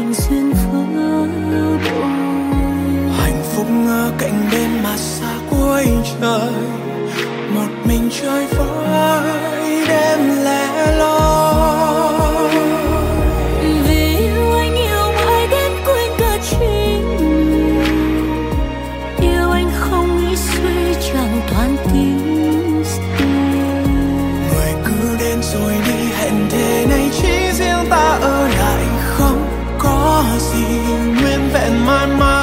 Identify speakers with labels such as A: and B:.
A: tình duyên vỡ đôi.
B: Hạnh phúc ở cạnh bên mà xa cuối trời, một mình chơi với đêm lẻ loi.
A: Vì yêu anh yêu mãi đến quên cả chính mình, yêu anh không nghĩ suy chẳng toàn tiếng gì.
B: Người cứ đến rồi đi, hẹn thề này chỉ riêng ta ở lại, không có gì nguyên vẹn mãi mãi.